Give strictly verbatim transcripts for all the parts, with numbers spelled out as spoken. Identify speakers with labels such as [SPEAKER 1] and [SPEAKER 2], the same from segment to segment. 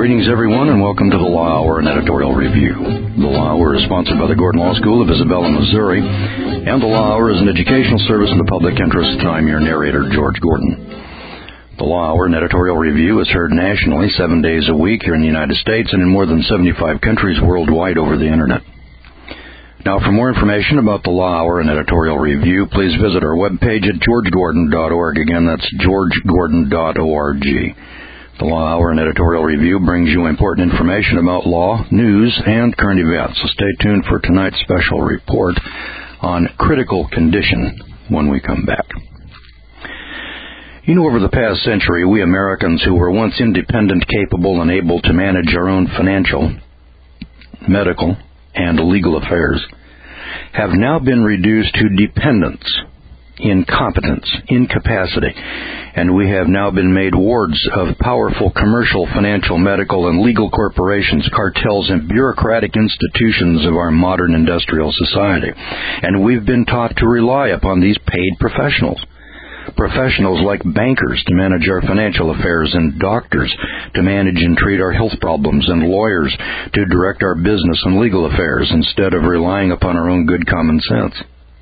[SPEAKER 1] Greetings, everyone, and welcome to the Law Hour, an editorial review. The Law Hour is sponsored by the Gordon Law School of Isabella, Missouri, and the Law Hour is an educational service in the public interest. I'm your narrator, George Gordon. The Law Hour, an editorial review, is heard nationally seven days a week here in the United States and in more than seventy-five countries worldwide over the Internet. Now, for more information about the Law Hour and editorial review, please visit our webpage at george gordon dot org. Again, that's george gordon dot org. The Law Hour and editorial review brings you important information about law, news, and current events. So stay tuned for tonight's special report on critical condition when we come back. You know, over the past century, we Americans who were once independent, capable, and able to manage our own financial, medical, and legal affairs have now been reduced to dependence, incompetence, incapacity, and we have now been made wards of powerful commercial, financial, medical, and legal corporations, cartels, and bureaucratic institutions of our modern industrial society. And we've been taught to rely upon these paid professionals. Professionals like bankers to manage our financial affairs, and doctors to manage and treat our health problems, and lawyers to direct our business and legal affairs instead of relying upon our own good common sense.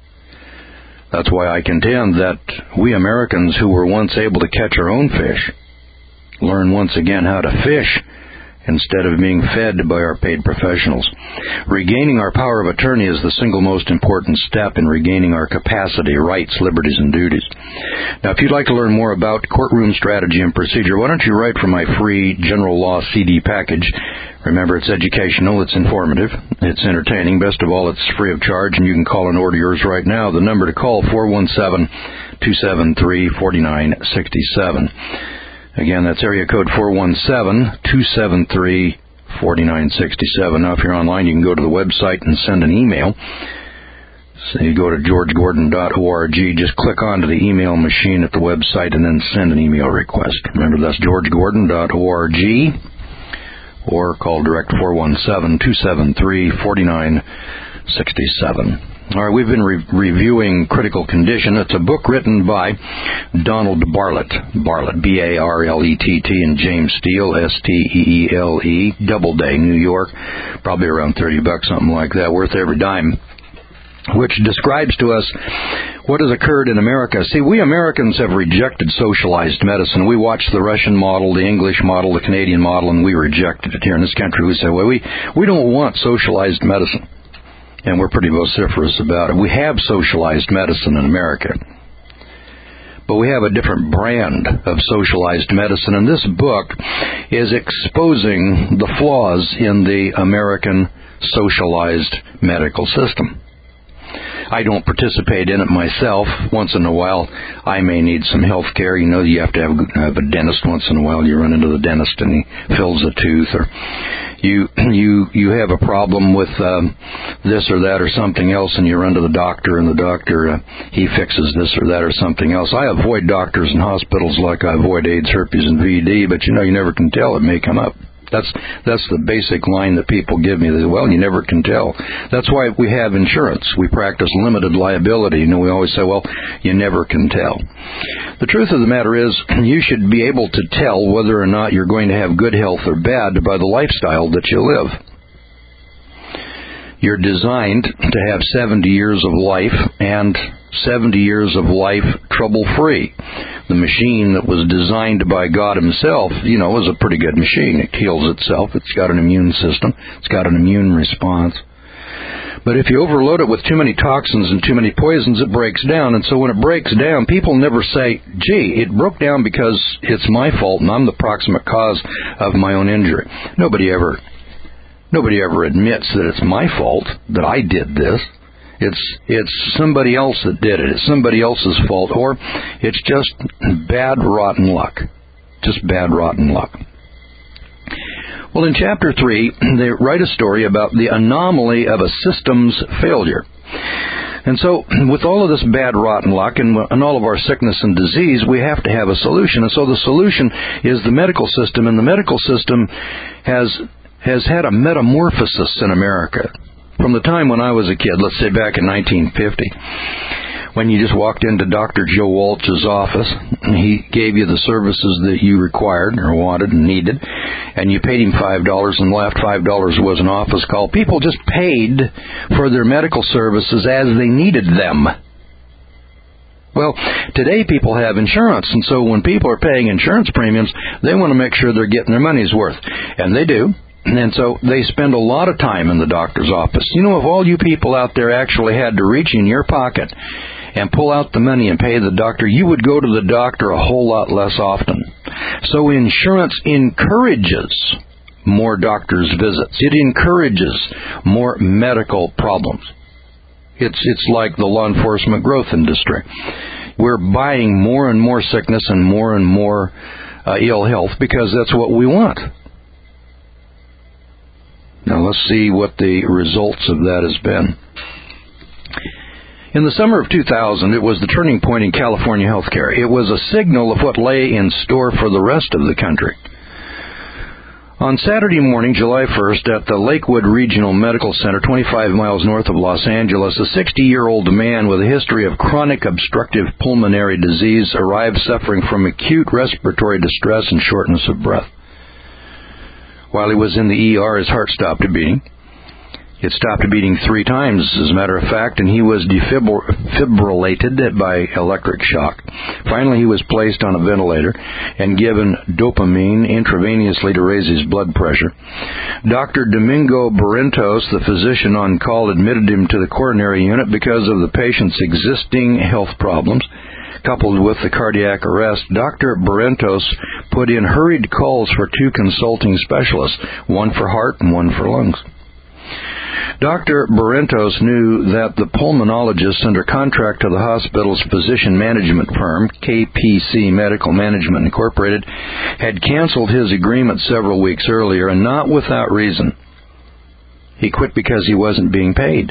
[SPEAKER 1] That's why I contend that we Americans who were once able to catch our own fish learn once again how to fish instead of being fed by our paid professionals. Regaining our power of attorney is the single most important step in regaining our capacity, rights, liberties, and duties. Now, if you'd like to learn more about courtroom strategy and procedure, why don't you write for my free general law C D package? Remember, it's educational, it's informative, it's entertaining. Best of all, it's free of charge, and you can call and order yours right now. The number to call, four one seven, two seven three, four nine six seven. Again, that's area code four one seven, two seven three, four nine six seven. Now, if you're online, you can go to the website and send an email. So you go to george gordon dot org, just click onto the email machine at the website and then send an email request. Remember, that's george gordon dot org, or call direct four one seven, two seven three, four nine six seven. All right, we've been re- reviewing Critical Condition. It's a book written by Donald Bartlett, Bartlett, B A R L E T T, and James Steele, S T E E L E, Doubleday, New York, probably around thirty bucks, something like that, worth every dime, which describes to us what has occurred in America. See, we Americans have rejected socialized medicine. We watch the Russian model, the English model, the Canadian model, and we rejected it here in this country. We say, well, we, we don't want socialized medicine. And we're pretty vociferous about it. We have socialized medicine in America, but we have a different brand of socialized medicine. And this book is exposing the flaws in the American socialized medical system. I don't participate in it myself. Once in a while, I may need some health care. You know, you have to have, have a dentist once in a while. You run into the dentist and he fills a tooth, or you you you have a problem with um, this or that or something else, and you run to the doctor, and the doctor uh, he fixes this or that or something else. I avoid doctors and hospitals like I avoid AIDS, herpes, and V D, but you know, you never can tell. It may come up. That's that's the basic line that people give me. They say, well, you never can tell. That's why we have insurance. We practice limited liability. You know, we always say, well, you never can tell. The truth of the matter is, you should be able to tell whether or not you're going to have good health or bad by the lifestyle that you live. You're designed to have seventy years of life, and seventy years of life trouble-free. The machine that was designed by God himself, you know, is a pretty good machine. It heals itself. It's got an immune system. It's got an immune response. But if you overload it with too many toxins and too many poisons, it breaks down. And so when it breaks down, people never say, gee, it broke down because it's my fault and I'm the proximate cause of my own injury. Nobody ever, nobody ever admits that it's my fault, that I did this. It's it's somebody else that did it. It's somebody else's fault, or it's just bad, rotten luck. Just bad, rotten luck. Well, in Chapter three, they write a story about the anomaly of a system's failure. And so, with all of this bad, rotten luck and, and all of our sickness and disease, we have to have a solution. And so the solution is the medical system, and the medical system has has had a metamorphosis in America. From the time when I was a kid, let's say back in nineteen fifty, when you just walked into Doctor Joe Walsh's office, he gave you the services that you required or wanted and needed, and you paid him five dollars and left. five dollars was an office call. People just paid for their medical services as they needed them. Well, today people have insurance, and so when people are paying insurance premiums, they want to make sure they're getting their money's worth, and they do. And so they spend a lot of time in the doctor's office. You know, if all you people out there actually had to reach in your pocket and pull out the money and pay the doctor, you would go to the doctor a whole lot less often. So insurance encourages more doctor's visits. It encourages more medical problems. It's it's like the law enforcement growth industry. We're buying more and more sickness and more and more uh, ill health because that's what we want. Now let's see what the results of that has been. In the summer of two thousand, it was the turning point in California healthcare. It was a signal of what lay in store for the rest of the country. On Saturday morning, July first, at the Lakewood Regional Medical Center, twenty-five miles north of Los Angeles, a sixty-year-old man with a history of chronic obstructive pulmonary disease arrived suffering from acute respiratory distress and shortness of breath. While he was in the E R, his heart stopped beating. It stopped beating three times, as a matter of fact, and he was defibrillated by electric shock. Finally, he was placed on a ventilator and given dopamine intravenously to raise his blood pressure. Doctor Domingo Barrientos, the physician on call, admitted him to the coronary unit because of the patient's existing health problems. Coupled with the cardiac arrest, Doctor Barrientos put in hurried calls for two consulting specialists, one for heart and one for lungs. Doctor Barrientos knew that the pulmonologist under contract to the hospital's physician management firm, K P C Medical Management Incorporated, had canceled his agreement several weeks earlier, and not without reason. He quit because he wasn't being paid.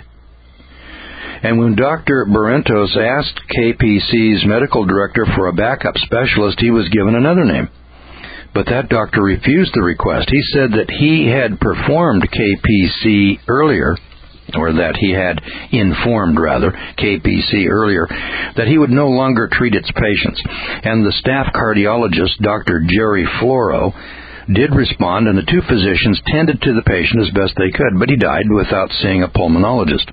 [SPEAKER 1] And when Doctor Barrientos asked K P C's medical director for a backup specialist, he was given another name. But that doctor refused the request. He said that he had performed K P C earlier, or that he had informed, rather, K P C earlier, that he would no longer treat its patients. And the staff cardiologist, Doctor Jerry Floro, did respond, and the two physicians tended to the patient as best they could, but he died without seeing a pulmonologist.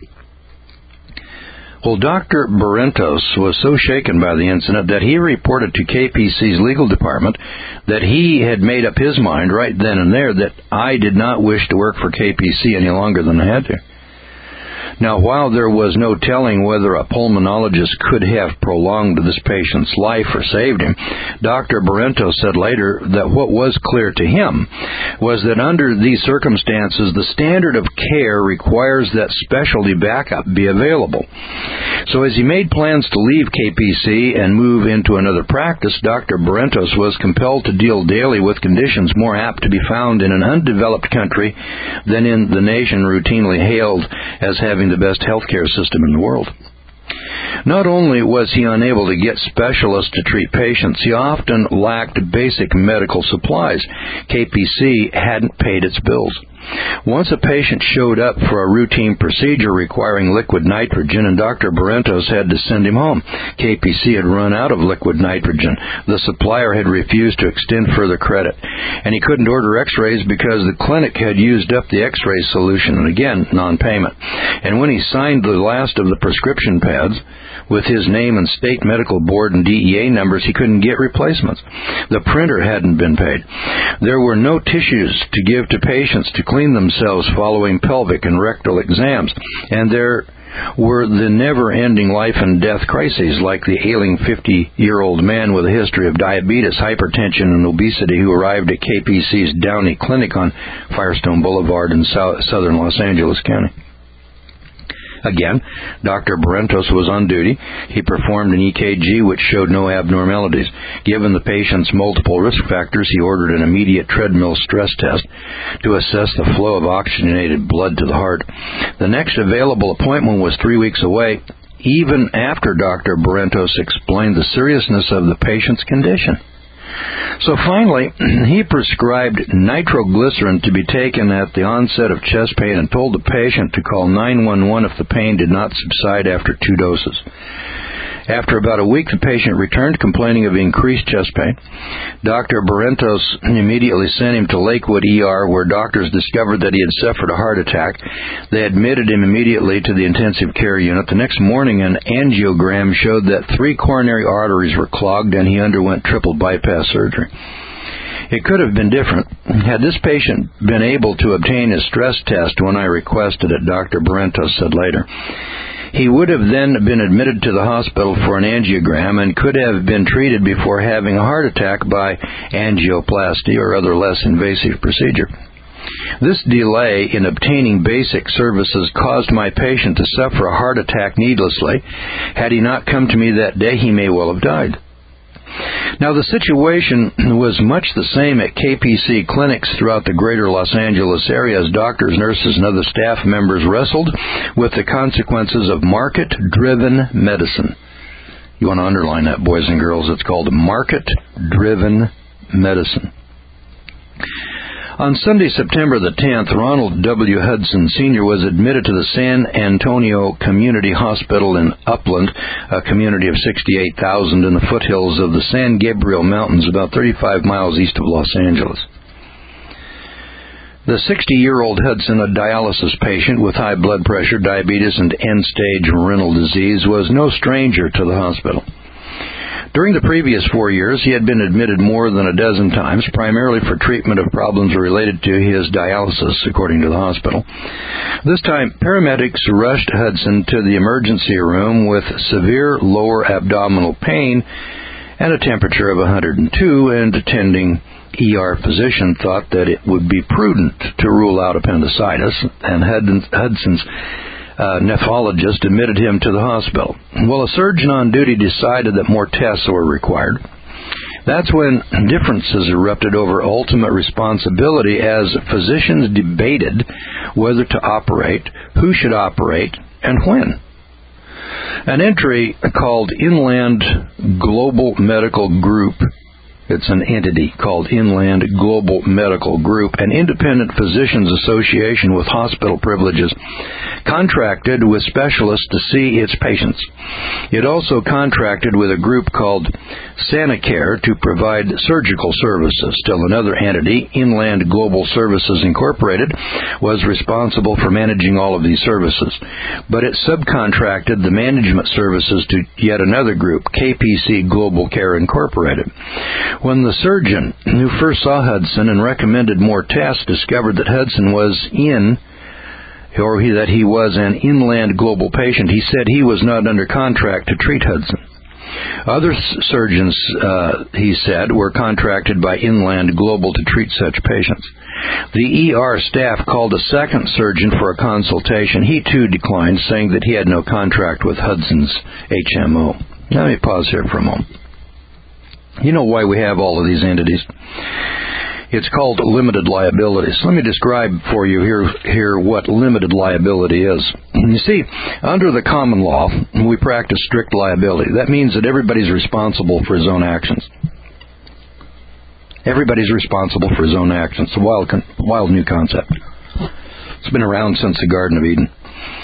[SPEAKER 1] Well, Doctor Barrientos was so shaken by the incident that he reported to K P C's legal department that he had made up his mind right then and there that I did not wish to work for K P C any longer than I had to. Now, while there was no telling whether a pulmonologist could have prolonged this patient's life or saved him, Doctor Barrientos said later that what was clear to him was that under these circumstances, the standard of care requires that specialty backup be available. So as he made plans to leave K P C and move into another practice, Doctor Barrientos was compelled to deal daily with conditions more apt to be found in an undeveloped country than in the nation routinely hailed as having the best healthcare system in the world. Not only was he unable to get specialists to treat patients, he often lacked basic medical supplies. K P C hadn't paid its bills. Once a patient showed up for a routine procedure requiring liquid nitrogen, and Doctor Barrientos had to send him home. K P C had run out of liquid nitrogen. The supplier had refused to extend further credit, and he couldn't order x-rays because the clinic had used up the x-ray solution, and again, non-payment. And when he signed the last of the prescription pads with his name and state medical board and D E A numbers, he couldn't get replacements. The printer hadn't been paid. There were no tissues to give to patients to clean themselves following pelvic and rectal exams, and there were the never-ending life and death crises like the ailing fifty-year-old man with a history of diabetes, hypertension, and obesity who arrived at K P C's Downey Clinic on Firestone Boulevard in southern Los Angeles County. Again, Doctor Barrientos was on duty. He performed an E K G which showed no abnormalities. Given the patient's multiple risk factors, he ordered an immediate treadmill stress test to assess the flow of oxygenated blood to the heart. The next available appointment was three weeks away, even after Doctor Barrientos explained the seriousness of the patient's condition. So finally, he prescribed nitroglycerin to be taken at the onset of chest pain and told the patient to call nine one one if the pain did not subside after two doses. After about a week, the patient returned complaining of increased chest pain. Doctor Barrentos immediately sent him to Lakewood E R, where doctors discovered that he had suffered a heart attack. They admitted him immediately to the intensive care unit. The next morning, an angiogram showed that three coronary arteries were clogged, and he underwent triple bypass surgery. It could have been different. Had this patient been able to obtain a stress test when I requested it, Doctor Barrentos said later, he would have then been admitted to the hospital for an angiogram and could have been treated before having a heart attack by angioplasty or other less invasive procedure. This delay in obtaining basic services caused my patient to suffer a heart attack needlessly. Had he not come to me that day, he may well have died. Now, the situation was much the same at K P C clinics throughout the greater Los Angeles area as doctors, nurses, and other staff members wrestled with the consequences of market-driven medicine. You want to underline that, boys and girls. It's called market-driven medicine. On Sunday, September the tenth, Ronald W. Hudson, Senior was admitted to the San Antonio Community Hospital in Upland, a community of sixty-eight thousand in the foothills of the San Gabriel Mountains, about thirty-five miles east of Los Angeles. The sixty-year-old Hudson, a dialysis patient with high blood pressure, diabetes, and end-stage renal disease, was no stranger to the hospital. During the previous four years, he had been admitted more than a dozen times, primarily for treatment of problems related to his dialysis, according to the hospital. This time, paramedics rushed Hudson to the emergency room with severe lower abdominal pain and a temperature of one hundred two, and attending E R physician thought that it would be prudent to rule out appendicitis, and Hudson's Uh, nephrologist admitted him to the hospital. Well, a surgeon on duty decided that more tests were required. That's when differences erupted over ultimate responsibility as physicians debated whether to operate, who should operate, and when. An entry called Inland Global Medical Group, it's an entity called Inland Global Medical Group, an independent physicians association with hospital privileges, contracted with specialists to see its patients. It also contracted with a group called Sanacare to provide surgical services. Still another entity, Inland Global Services Incorporated, was responsible for managing all of these services. But it subcontracted the management services to yet another group, K P C Global Care Incorporated. When the surgeon who first saw Hudson and recommended more tests discovered that Hudson was in, or he, that he was an Inland Global patient, he said he was not under contract to treat Hudson. Other surgeons, uh, he said, were contracted by Inland Global to treat such patients. The E R staff called a second surgeon for a consultation. He, too, declined, saying that he had no contract with Hudson's H M O. Let me pause here for a moment. You know why we have all of these entities? It's called limited liability. So let me describe for you here, here what limited liability is. You see, under the common law, we practice strict liability. That means that everybody's responsible for his own actions. Everybody's responsible for his own actions. It's a wild, wild new concept. It's been around since the Garden of Eden.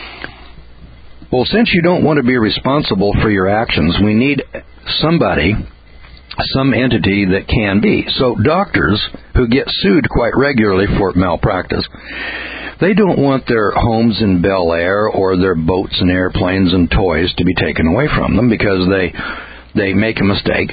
[SPEAKER 1] Well, since you don't want to be responsible for your actions, we need somebody, some entity that can be. So doctors who get sued quite regularly for malpractice, they don't want their homes in Bel Air or their boats and airplanes and toys to be taken away from them because they they make a mistake.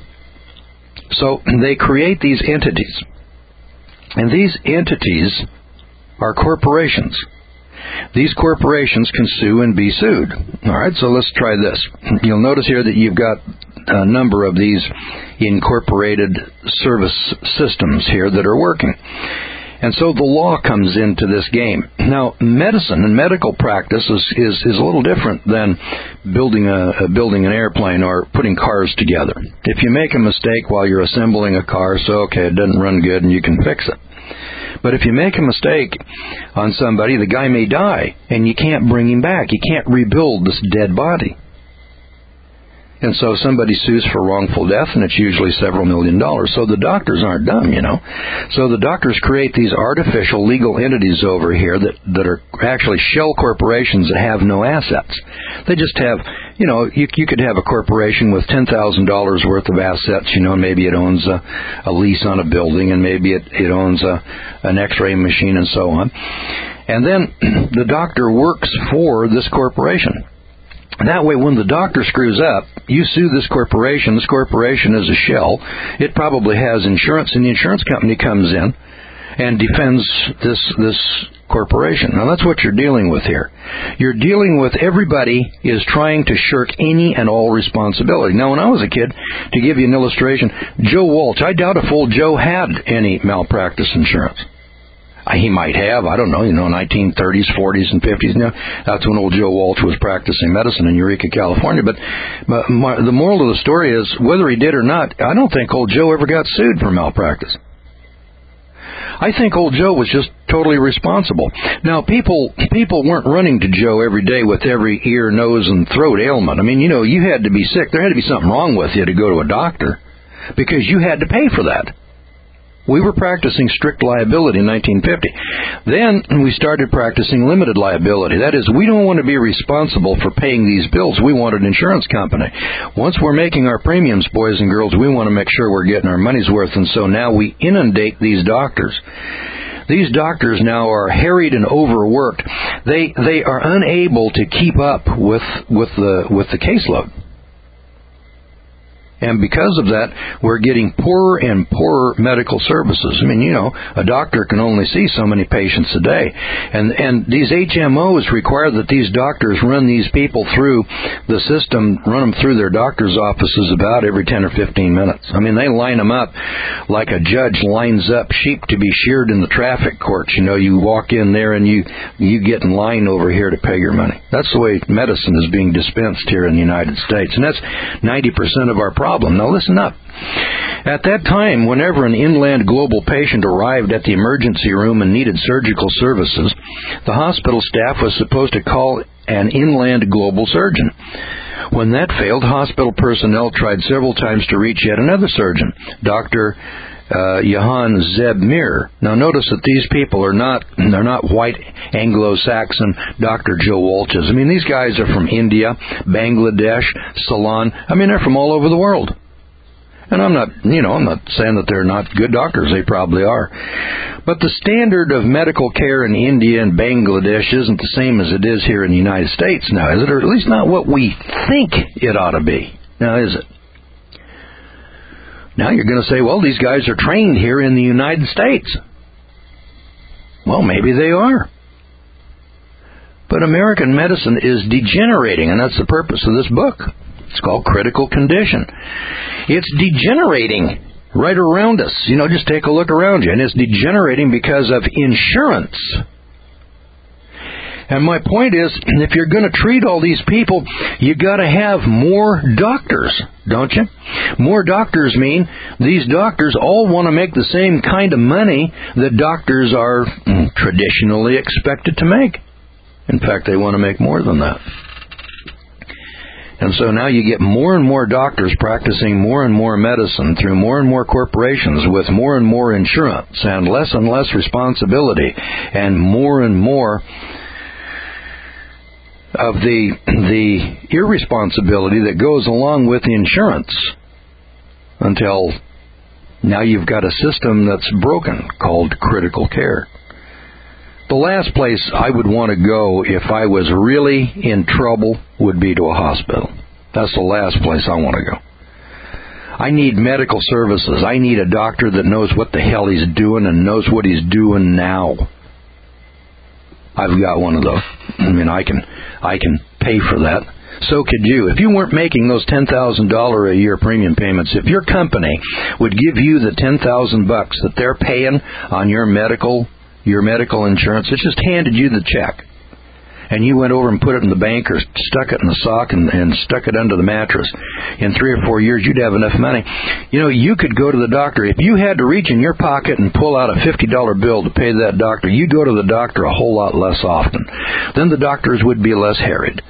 [SPEAKER 1] So they create these entities. And these entities are corporations. These corporations can sue and be sued. All right, so let's try this. You'll notice here that you've got a number of these incorporated service systems here that are working. And so the law comes into this game. Now, medicine and medical practice is, is, is a little different than building a, a building an airplane or putting cars together. If you make a mistake while you're assembling a car, so okay, it doesn't run good and you can fix it. But if you make a mistake on somebody, the guy may die, and you can't bring him back. You can't rebuild this dead body. And so somebody sues for wrongful death, and it's usually several million dollars. So the doctors aren't dumb, you know. So the doctors create these artificial legal entities over here that, that are actually shell corporations that have no assets. They just have, you know, you, you could have a corporation with ten thousand dollars worth of assets, you know, and maybe it owns a, a lease on a building, and maybe it, it owns a, an x-ray machine and so on. And then the doctor works for this corporation. That way, when the doctor screws up, you sue this corporation. This corporation is a shell. It probably has insurance, and the insurance company comes in and defends this this corporation. Now, that's what you're dealing with here. You're dealing with everybody is trying to shirk any and all responsibility. Now, when I was a kid, to give you an illustration, Joe Walsh, I doubt if old Joe had any malpractice insurance. He might have, I don't know, you know, nineteen thirties, forties, and fifties. You know, that's when old Joe Walsh was practicing medicine in Eureka, California. But, but my, the moral of the story is, whether he did or not, I don't think old Joe ever got sued for malpractice. I think old Joe was just totally responsible. Now, people people weren't running to Joe every day with every ear, nose, and throat ailment. I mean, you know, you had to be sick. There had to be something wrong with you to go to a doctor, because you had to pay for that. We were practicing strict liability in nineteen fifty. Then we started practicing limited liability. That is, we don't want to be responsible for paying these bills. We want an insurance company. Once we're making our premiums, boys and girls, we want to make sure we're getting our money's worth. And so now we inundate these doctors. These doctors now are harried and overworked. They they are unable to keep up with with the with the caseload. And because of that, we're getting poorer and poorer medical services. I mean, you know, a doctor can only see so many patients a day. And and these H M Os require that these doctors run these people through the system, run them through their doctor's offices about every ten or fifteen minutes. I mean, they line them up like a judge lines up sheep to be sheared in the traffic courts. You know, you walk in there and you, you get in line over here to pay your money. That's the way medicine is being dispensed here in the United States. And that's ninety percent of our problem. Problem. Now listen up. At that time, whenever an inland global patient arrived at the emergency room and needed surgical services, the hospital staff was supposed to call an inland global surgeon. When that failed, hospital personnel tried several times to reach yet another surgeon, Doctor Uh, Johann Zeb Mir. Now notice that these people are not, they're not white Anglo-Saxon Doctor Joe Walshes. I mean, these guys are from India, Bangladesh, Ceylon. I mean, they're from all over the world. And I'm not, you know, I'm not saying that they're not good doctors. They probably are. But the standard of medical care in India and Bangladesh isn't the same as it is here in the United States now, is it? Or at least not what we think it ought to be. Now, is it? Now you're going to say, well, these guys are trained here in the United States. Well, maybe they are. But American medicine is degenerating, and that's the purpose of this book. It's called Critical Condition. It's degenerating right around us. You know, just take a look around you. And it's degenerating because of insurance. And my point is, if you're going to treat all these people, you got to have more doctors, don't you? More doctors mean these doctors all want to make the same kind of money that doctors are traditionally expected to make. In fact, they want to make more than that. And so now you get more and more doctors practicing more and more medicine through more and more corporations with more and more insurance and less and less responsibility and more and more of the the irresponsibility that goes along with the insurance, until now you've got a system that's broken called critical care. The last place I would want to go if I was really in trouble would be to a hospital. That's the last place I want to go. I need medical services. I need a doctor that knows what the hell he's doing and knows what he's doing now. I've got one of those. I mean, I can I can pay for that. So could you. If you weren't making those ten thousand dollars a year premium payments, if your company would give you the ten thousand bucks that they're paying on your medical your medical insurance, it just handed you the check, and you went over and put it in the bank or stuck it in the sock and, and stuck it under the mattress, in three or four years you'd have enough money. You know, you could go to the doctor. If you had to reach in your pocket and pull out a fifty dollar bill to pay that doctor, you'd go to the doctor a whole lot less often. Then the doctors would be less harried.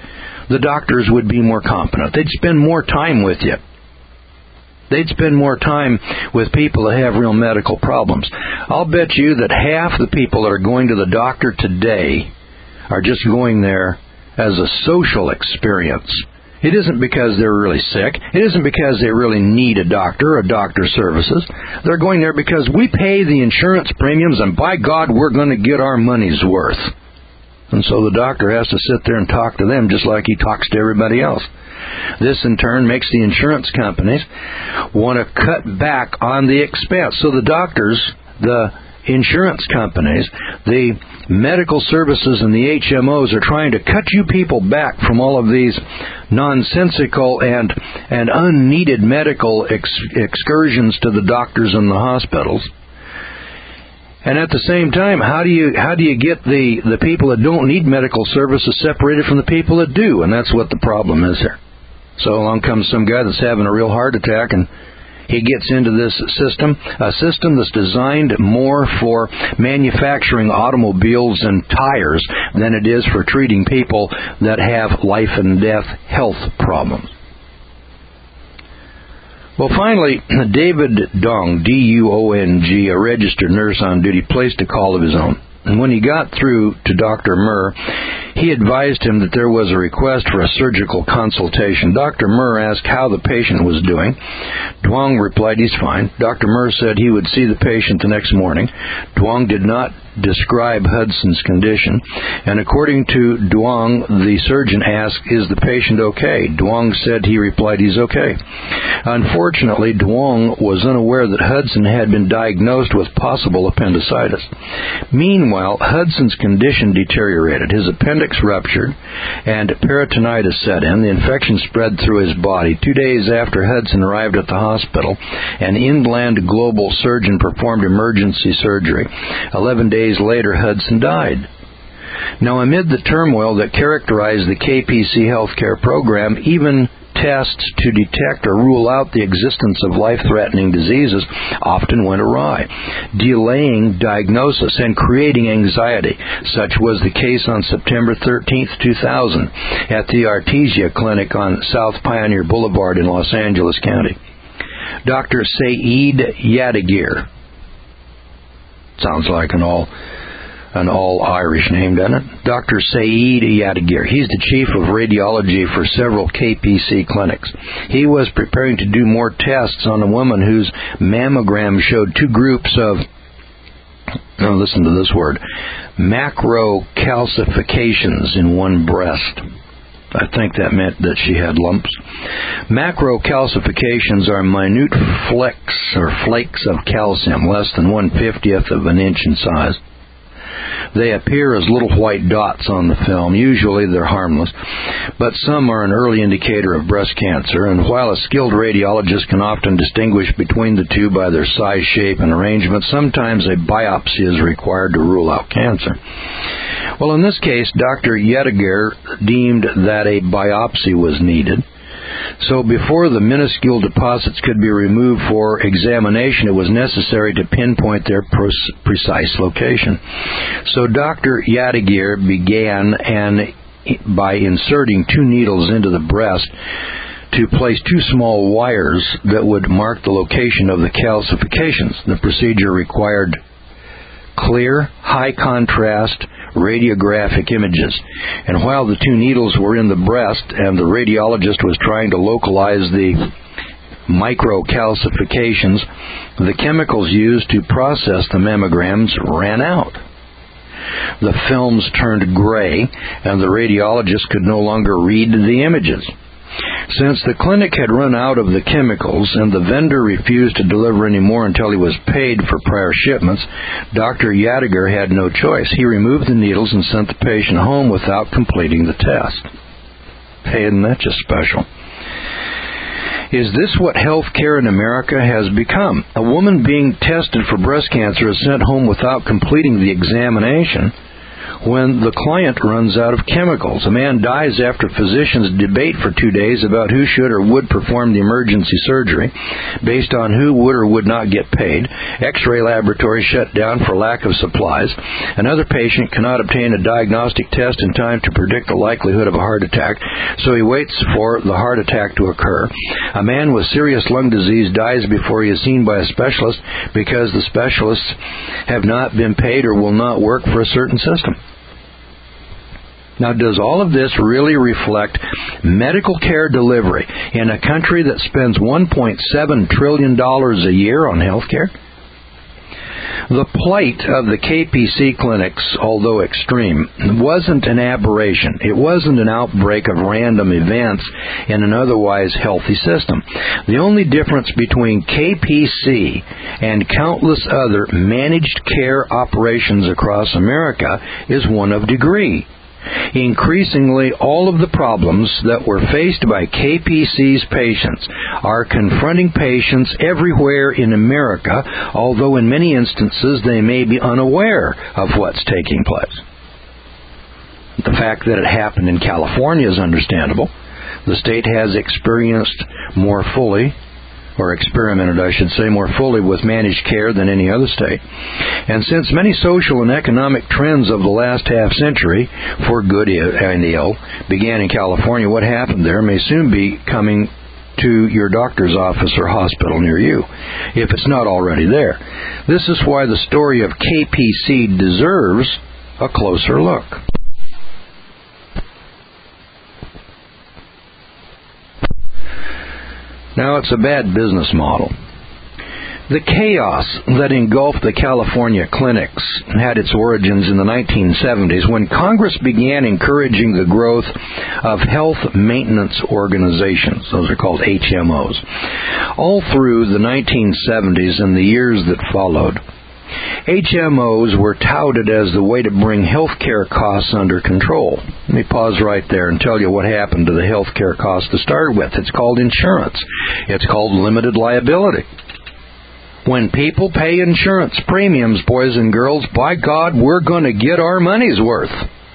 [SPEAKER 1] the doctors would be more competent. They'd spend more time with you. They'd spend more time with people that have real medical problems. I'll bet you that half the people that are going to the doctor today are just going there as a social experience. It isn't because they're really sick. It isn't because they really need a doctor or doctor's services. They're going there because we pay the insurance premiums, and by God, we're going to get our money's worth. And so the doctor has to sit there and talk to them just like he talks to everybody else. This, in turn, makes the insurance companies want to cut back on the expense. So the doctors, the insurance companies, the medical services, and the H M Os are trying to cut you people back from all of these nonsensical and and unneeded medical ex- excursions to the doctors and the hospitals. And at the same time, how do you how do you get the, the people that don't need medical services separated from the people that do? And that's what the problem is here. So along comes some guy that's having a real heart attack, and he gets into this system, a system that's designed more for manufacturing automobiles and tires than it is for treating people that have life and death health problems. Well, finally, David Duong, D U O N G, a registered nurse on duty, placed a call of his own. And when he got through to Doctor Murr, he advised him that there was a request for a surgical consultation. Doctor Murr asked how the patient was doing. Duong replied he's fine. Doctor Murr said he would see the patient the next morning. Duong did not describe Hudson's condition, and according to Duong, the surgeon asked, is the patient okay? Duong said he replied he's okay. Unfortunately, Duong was unaware that Hudson had been diagnosed with possible appendicitis. Meanwhile, Hudson's condition deteriorated. His appendix ruptured, and peritonitis set in. The infection spread through his body. Two days after Hudson arrived at the hospital, an Inland Global surgeon performed emergency surgery. Eleven days later, Hudson died. Now, amid the turmoil that characterized the K P C healthcare program, even tests to detect or rule out the existence of life-threatening diseases often went awry, delaying diagnosis and creating anxiety. Such was the case on September thirteenth, two thousand, at the Artesia Clinic on South Pioneer Boulevard in Los Angeles County. Doctor Saeed Yadagir, sounds like an all an all Irish name, doesn't it? Doctor Saeed Yadagir. He's the chief of radiology for several K P C clinics. He was preparing to do more tests on a woman whose mammogram showed two groups of, now listen to this word, macrocalcifications in one breast. I think that meant that she had lumps. Macrocalcifications are minute flecks or flakes of calcium, less than one fiftieth of an inch in size. They appear as little white dots on the film. Usually they're harmless, but some are an early indicator of breast cancer, and while a skilled radiologist can often distinguish between the two by their size, shape, and arrangement, sometimes a biopsy is required to rule out cancer. Well, in this case, Doctor Yadagir deemed that a biopsy was needed. So before the minuscule deposits could be removed for examination, it was necessary to pinpoint their precise location. So Doctor Yadagir began and by inserting two needles into the breast to place two small wires that would mark the location of the calcifications. The procedure required clear, high-contrast radiographic images. And while the two needles were in the breast and the radiologist was trying to localize the microcalcifications, the chemicals used to process the mammograms ran out. The films turned gray, and the radiologist could no longer read the images. Since the clinic had run out of the chemicals and the vendor refused to deliver any more until he was paid for prior shipments, Doctor Yadagir had no choice. He removed the needles and sent the patient home without completing the test. Hey, isn't that just special? Is this what health care in America has become? A woman being tested for breast cancer is sent home without completing the examination, when the client runs out of chemicals. A man dies after physicians debate for two days about who should or would perform the emergency surgery based on who would or would not get paid. X-ray laboratories shut down for lack of supplies. Another patient cannot obtain a diagnostic test in time to predict the likelihood of a heart attack, so he waits for the heart attack to occur. A man with serious lung disease dies before he is seen by a specialist because the specialists have not been paid or will not work for a certain system. Now, does all of this really reflect medical care delivery in a country that spends one point seven trillion dollars a year on health care? The plight of the K P C clinics, although extreme, wasn't an aberration. It wasn't an outbreak of random events in an otherwise healthy system. The only difference between K P C and countless other managed care operations across America is one of degree. Increasingly, all of the problems that were faced by K P C's patients are confronting patients everywhere in America, although in many instances they may be unaware of what's taking place. The fact that it happened in California is understandable. The state has experienced more fully, or experimented, I should say, more fully with managed care than any other state. And since many social and economic trends of the last half century, for good and ill, began in California, what happened there may soon be coming to your doctor's office or hospital near you, if it's not already there. This is why the story of K P C deserves a closer look. Now, it's a bad business model. The chaos that engulfed the California clinics had its origins in the nineteen seventies when Congress began encouraging the growth of health maintenance organizations. Those are called H M Os. All through the nineteen seventies and the years that followed, H M Os were touted as the way to bring health care costs under control. Let me pause right there and tell you what happened to the health care costs to start with. It's called insurance. It's called limited liability. When people pay insurance premiums, boys and girls, by God, we're going to get our money's worth.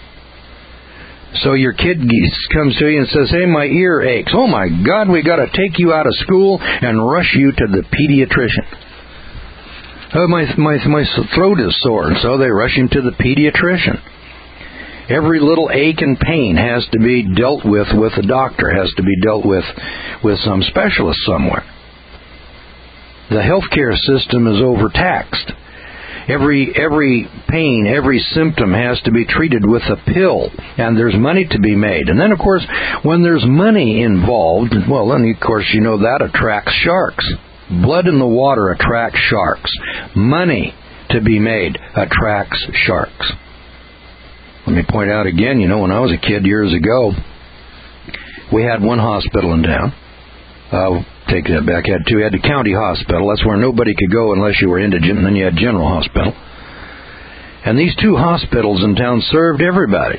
[SPEAKER 1] So your kid comes to you and says, hey, my ear aches. Oh, my God, we got to take you out of school and rush you to the pediatrician. Oh, my, my, my throat is sore, and so they rush him to the pediatrician. Every little ache and pain has to be dealt with with a doctor, has to be dealt with with some specialist somewhere. The healthcare system is overtaxed. Every every pain, every symptom has to be treated with a pill, and there's money to be made. And then, of course, when there's money involved, well, then, of course, you know that attracts sharks. Blood in the water attracts sharks. Money to be made attracts sharks. Let me point out again, you know, when I was a kid years ago, we had one hospital in town. Uh, take that back. Had two. We had the county hospital. That's where nobody could go unless you were indigent. And then you had general hospital. And these two hospitals in town served everybody.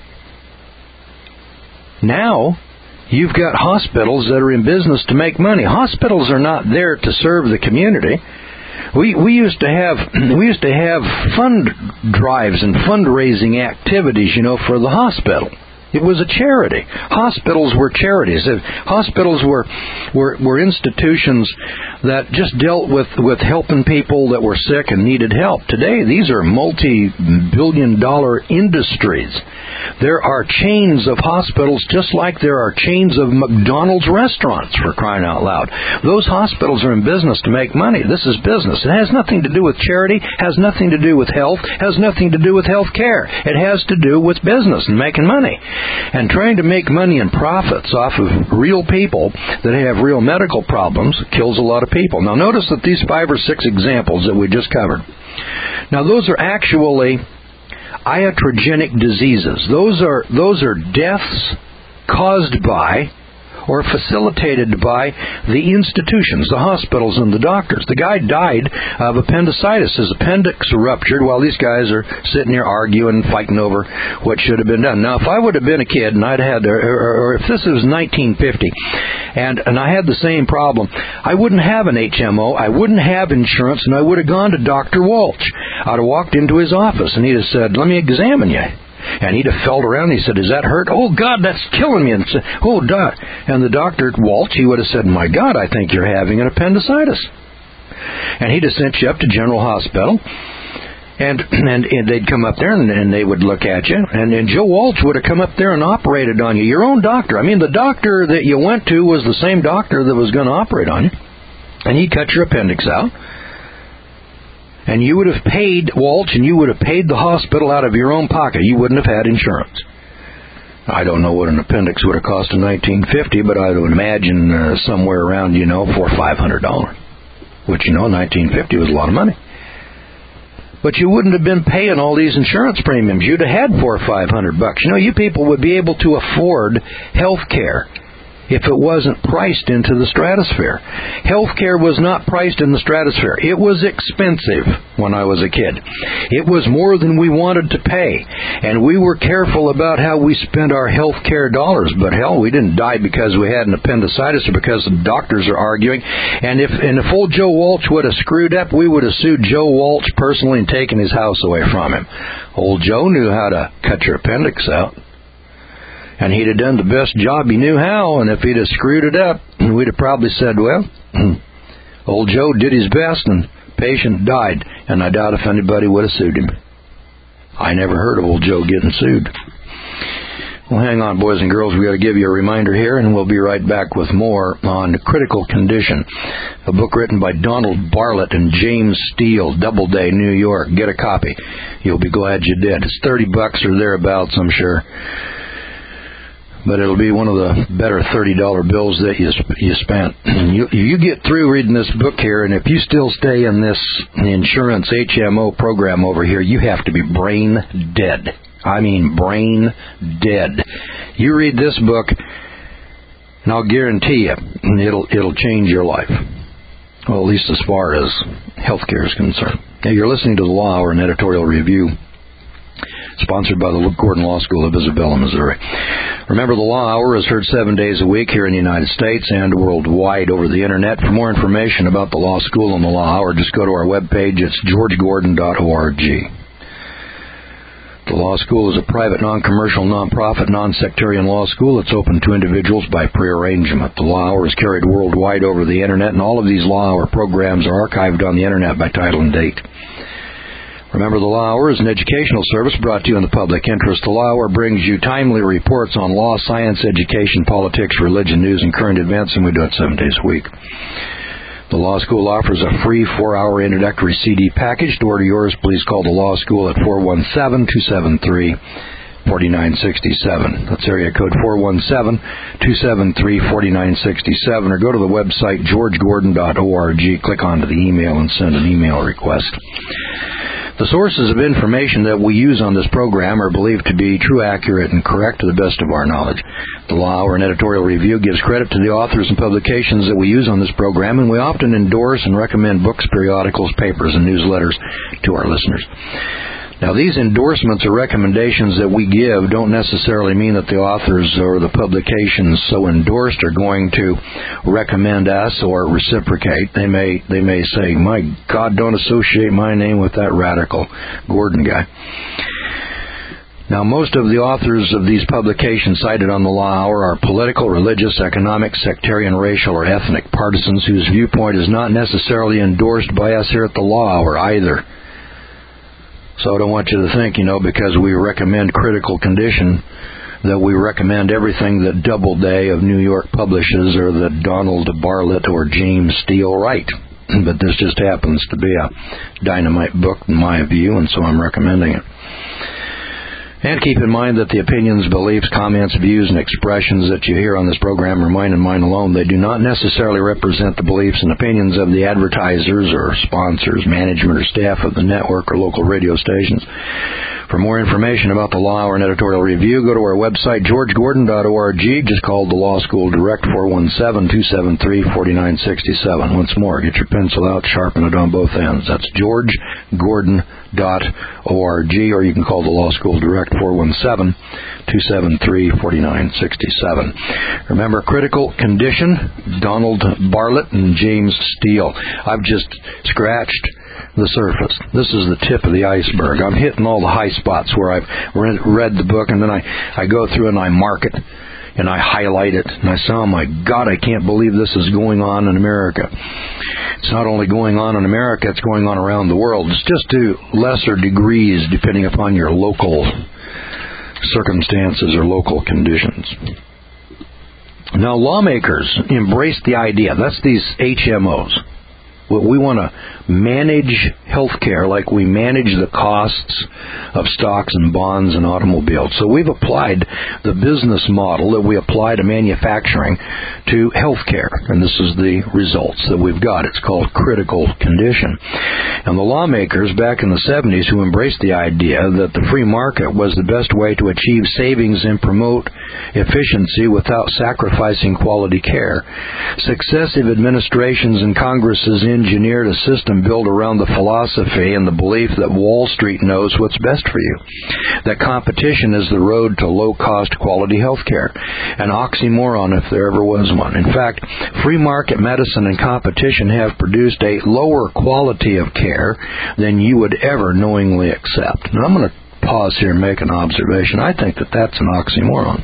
[SPEAKER 1] Now, you've got hospitals that are in business to make money. Hospitals are not there to serve the community. We we used to have we used to have fund drives and fundraising activities, you know, for the hospital. It was a charity. Hospitals were charities. Hospitals were were, were institutions that just dealt with, with helping people that were sick and needed help. Today, these are multi-billion dollar industries. There are chains of hospitals just like there are chains of McDonald's restaurants, for crying out loud. Those hospitals are in business to make money. This is business. It has nothing to do with charity, has nothing to do with health, has nothing to do with health care. It has to do with business and making money. And trying to make money and profits off of real people that have real medical problems kills a lot of people. Now notice that these five or six examples that we just covered, now those are actually iatrogenic diseases. Those are those are deaths caused by or facilitated by the institutions, the hospitals, and the doctors. The guy died of appendicitis. His appendix ruptured while these guys are sitting here arguing, fighting over what should have been done. Now, if I would have been a kid and I'd had, or, or if this was nineteen fifty, and, and I had the same problem, I wouldn't have an H M O, I wouldn't have insurance, and I would have gone to Doctor Walsh. I'd have walked into his office, and he'd have said, let me examine you. And he'd have felt around, and he said, does that hurt? Oh, God, that's killing me. And, said, oh, doc. And the doctor, Walsh, he would have said, my God, I think you're having an appendicitis. And he'd have sent you up to General Hospital. And, and and they'd come up there, and, and they would look at you. And, and Joe Walsh would have come up there and operated on you. Your own doctor. I mean, the doctor that you went to was the same doctor that was going to operate on you. And he'd cut your appendix out. And you would have paid Walsh, and you would have paid the hospital out of your own pocket. You wouldn't have had insurance. I don't know what an appendix would have cost in nineteen fifty, but I would imagine uh, somewhere around, you know, four or five hundred dollars. Which, you know, nineteen fifty was a lot of money. But you wouldn't have been paying all these insurance premiums. You'd have had four or five hundred bucks. You know, you people would be able to afford health care if it wasn't priced into the stratosphere. Healthcare was not priced in the stratosphere. It was expensive when I was a kid. It was more than we wanted to pay. And we were careful about how we spent our healthcare dollars. But hell, we didn't die because we had an appendicitis or because the doctors are arguing. And if, and if old Joe Walsh would have screwed up, we would have sued Joe Walsh personally and taken his house away from him. Old Joe knew how to cut your appendix out. And he'd have done the best job he knew how, and if he'd have screwed it up, we'd have probably said, well, old Joe did his best, and the patient died, and I doubt if anybody would have sued him. I never heard of old Joe getting sued. Well, hang on, boys and girls. We've got to give you a reminder here, and we'll be right back with more on Critical Condition, a book written by Donald Bartlett and James Steele, Doubleday, New York. Get a copy. You'll be glad you did. It's thirty bucks or thereabouts, I'm sure. But it'll be one of the better thirty dollar bills that you you spent. And you, you get through reading this book here, and if you still stay in this insurance H M O program over here, you have to be brain dead. I mean brain dead. You read this book, and I'll guarantee you, it'll it'll change your life. Well, at least as far as healthcare is concerned. Now, you're listening to the Law Hour, an editorial review, sponsored by the Gordon Law School of Isabella, Missouri. Remember, the Law Hour is heard seven days a week here in the United States and worldwide over the Internet. For more information about the Law School and the Law Hour, just go to our webpage. It's george gordon dot org. The Law School is a private, non-commercial, non-profit, non-sectarian law school. It's open to individuals by prearrangement. The Law Hour is carried worldwide over the Internet, and all of these Law Hour programs are archived on the Internet by title and date. Remember, the Law Hour is an educational service brought to you in the public interest. The Law Hour brings you timely reports on law, science, education, politics, religion, news, and current events, and we do it seven days a week. The Law School offers a free four-hour introductory C D package. To order yours, please call the Law School at four one seven, two seven three, four nine six seven. That's area code four one seven, two seven three, four nine six seven, or go to the website george gordon dot org, click onto the email, and send an email request. The sources of information that we use on this program are believed to be true, accurate, and correct to the best of our knowledge. The Law Hour and editorial review gives credit to the authors and publications that we use on this program, and we often endorse and recommend books, periodicals, papers, and newsletters to our listeners. Now, these endorsements or recommendations that we give don't necessarily mean that the authors or the publications so endorsed are going to recommend us or reciprocate. They may they may say, my God, don't associate my name with that radical Gordon guy. Now, most of the authors of these publications cited on the Law Hour are political, religious, economic, sectarian, racial, or ethnic partisans whose viewpoint is not necessarily endorsed by us here at the Law Hour either. So I don't want you to think, you know, because we recommend Critical Condition, that we recommend everything that Doubleday of New York publishes or that Donald Bartlett or James Steele write. But this just happens to be a dynamite book in my view, and so I'm recommending it. And keep in mind that the opinions, beliefs, comments, views, and expressions that you hear on this program are mine and mine alone. They do not necessarily represent the beliefs and opinions of the advertisers or sponsors, management, or staff of the network or local radio stations. For more information about the Law Hour and Editorial Review, go to our website, george gordon dot org. Just call the Law School Direct, four one seven, two seven three, four nine six seven. Once more, get your pencil out, sharpen it on both ends. That's george gordon dot org, or you can call the Law School Direct, four one seven, two seven three, four nine six seven. Remember, Critical Condition, Donald Bartlett and James Steele. I've just scratched the surface. This is the tip of the iceberg. I'm hitting all the high spots where I've read, read the book, and then I, I go through and I mark it, and I highlight it, and I say, oh my God, I can't believe this is going on in America. It's not only going on in America, it's going on around the world. It's just to lesser degrees depending upon your local circumstances or local conditions. Now, lawmakers embrace the idea. That's these H M Os. We want to manage healthcare like we manage the costs of stocks and bonds and automobiles. So we've applied the business model that we apply to manufacturing to healthcare, and this is the results that we've got. It's called critical condition. And the lawmakers back in the seventies who embraced the idea that the free market was the best way to achieve savings and promote efficiency without sacrificing quality care. Successive administrations and Congresses engineered a system built around the philosophy and the belief that Wall Street knows what's best for you, that competition is the road to low-cost quality health care, an oxymoron if there ever was one. In fact, free market medicine and competition have produced a lower quality of care than you would ever knowingly accept. Now, I'm going to pause here and make an observation. I think that that's an oxymoron.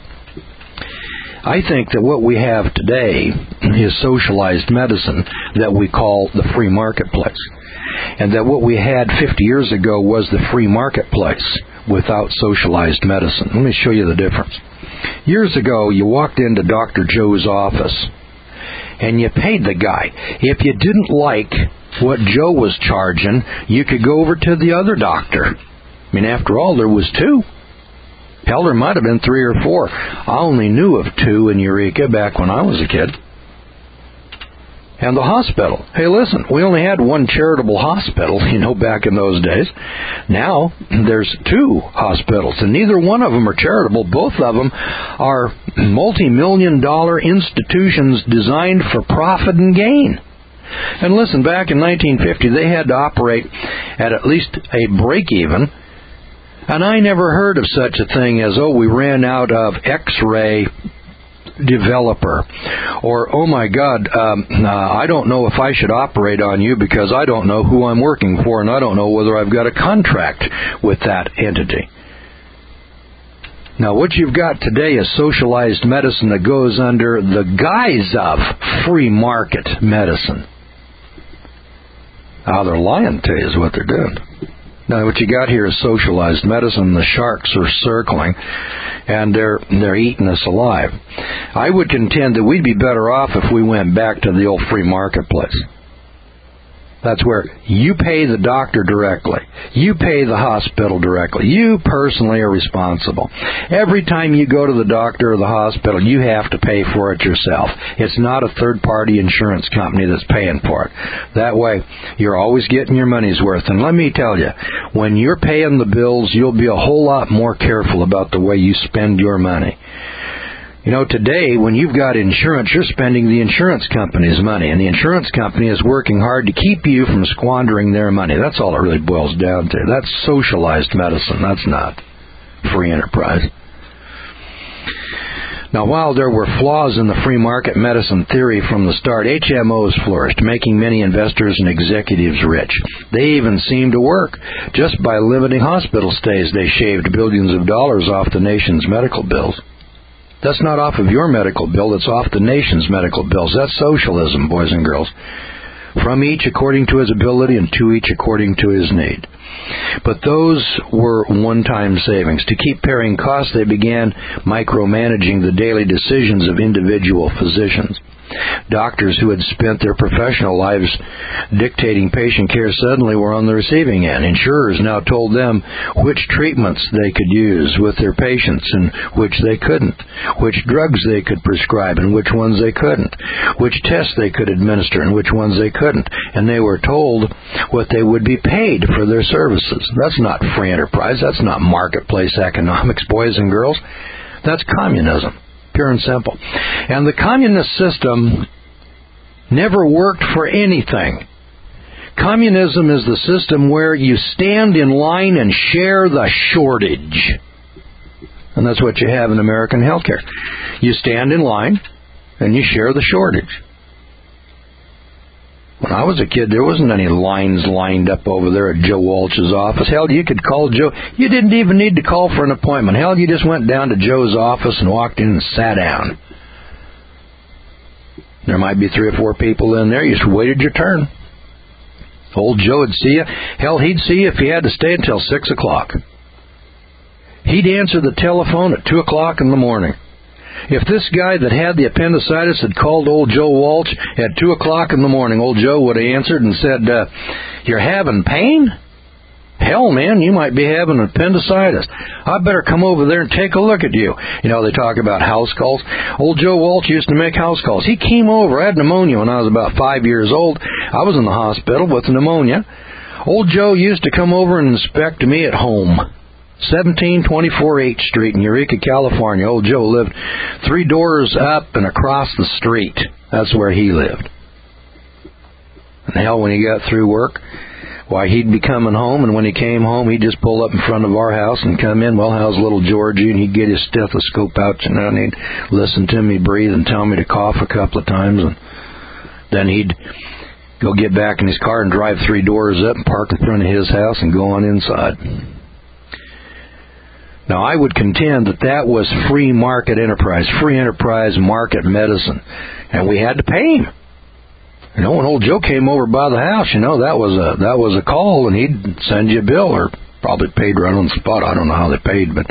[SPEAKER 1] I think that what we have today is socialized medicine that we call the free marketplace. And that what we had fifty years ago was the free marketplace without socialized medicine. Let me show you the difference. Years ago, you walked into Doctor Joe's office and you paid the guy. If you didn't like what Joe was charging, you could go over to the other doctor. I mean, after all, there was two. Hell, there might have been three or four. I only knew of two in Eureka back when I was a kid. And the hospital. Hey, listen, we only had one charitable hospital, you know, back in those days. Now, there's two hospitals, and neither one of them are charitable. Both of them are multi-million dollar institutions designed for profit and gain. And listen, back in nineteen fifty, they had to operate at at least a break-even. And I never heard of such a thing as, oh, we ran out of X-ray developer, or, oh my God, um, uh, I don't know if I should operate on you because I don't know who I'm working for, and I don't know whether I've got a contract with that entity. Now, what you've got today is socialized medicine that goes under the guise of free market medicine. Now, they're lying to you is what they're doing. Now, what you got here is socialized medicine. The sharks are circling, and they're they're eating us alive. I would contend that we'd be better off if we went back to the old free marketplace. That's where you pay the doctor directly. You pay the hospital directly. You personally are responsible. Every time you go to the doctor or the hospital, you have to pay for it yourself. It's not a third-party insurance company that's paying for it. That way, you're always getting your money's worth. And let me tell you, when you're paying the bills, you'll be a whole lot more careful about the way you spend your money. You know, today, when you've got insurance, you're spending the insurance company's money, and the insurance company is working hard to keep you from squandering their money. That's all it really boils down to. That's socialized medicine. That's not free enterprise. Now, while there were flaws in the free market medicine theory from the start, H M Os flourished, making many investors and executives rich. They even seemed to work. Just by limiting hospital stays, they shaved billions of dollars off the nation's medical bills. That's not off of your medical bill, that's off the nation's medical bills. That's socialism, boys and girls. From each according to his ability and to each according to his need. But those were one-time savings. To keep paring costs, they began micromanaging the daily decisions of individual physicians. Doctors who had spent their professional lives dictating patient care suddenly were on the receiving end. Insurers now told them which treatments they could use with their patients and which they couldn't, which drugs they could prescribe and which ones they couldn't, which tests they could administer and which ones they couldn't. And they were told what they would be paid for their services. That's not free enterprise. That's not marketplace economics, boys and girls. That's communism, pure and simple. And the communist system never worked for anything. Communism is the system where you stand in line and share the shortage. And that's what you have in American healthcare. You stand in line and you share the shortage. When I was a kid, there wasn't any lines lined up over there at Joe Walsh's office. Hell, you could call Joe. You didn't even need to call for an appointment. Hell, you just went down to Joe's office and walked in and sat down. There might be three or four people in there. You just waited your turn. Old Joe would see you. Hell, he'd see you if you had to stay until six o'clock. He'd answer the telephone at two o'clock in the morning. If this guy that had the appendicitis had called old Joe Walsh at two o'clock in the morning, old Joe would have answered and said, uh, you're having pain? Hell, man, you might be having appendicitis. I better come over there and take a look at you. You know, they talk about house calls. Old Joe Walsh used to make house calls. He came over. I had pneumonia when I was about five years old. I was in the hospital with pneumonia. Old Joe used to come over and inspect me at home. seventeen twenty-four H Street in Eureka, California. Old Joe lived three doors up and across the street. That's where he lived. And hell, when he got through work, why, he'd be coming home, and when he came home, he'd just pull up in front of our house and come in. Well, how's little Georgie? And he'd get his stethoscope out, you know, and he'd listen to me breathe and tell me to cough a couple of times. And then he'd go get back in his car and drive three doors up and park in front of his house and go on inside. Now, I would contend that that was free market enterprise, free enterprise market medicine, and we had to pay him. You know, when old Joe came over by the house, you know, that was a that was a call, and he'd send you a bill, or probably paid right on the spot. I don't know how they paid, but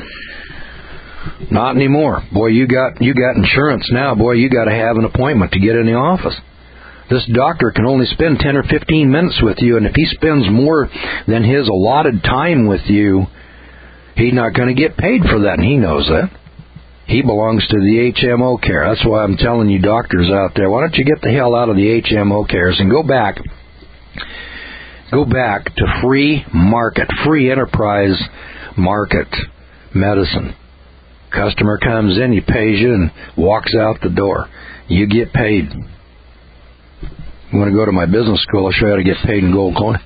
[SPEAKER 1] not anymore. Boy, you got you got insurance now. Boy, you got to have an appointment to get in the office. This doctor can only spend ten or fifteen minutes with you, and if he spends more than his allotted time with you, he's not going to get paid for that, and he knows that. He belongs to the H M O care. That's why I'm telling you doctors out there, why don't you get the hell out of the H M O cares and go back, go back to free market, free enterprise market medicine. Customer comes in, he pays you, and walks out the door. You get paid. You want to go to my business school, I'll show you how to get paid in gold coin.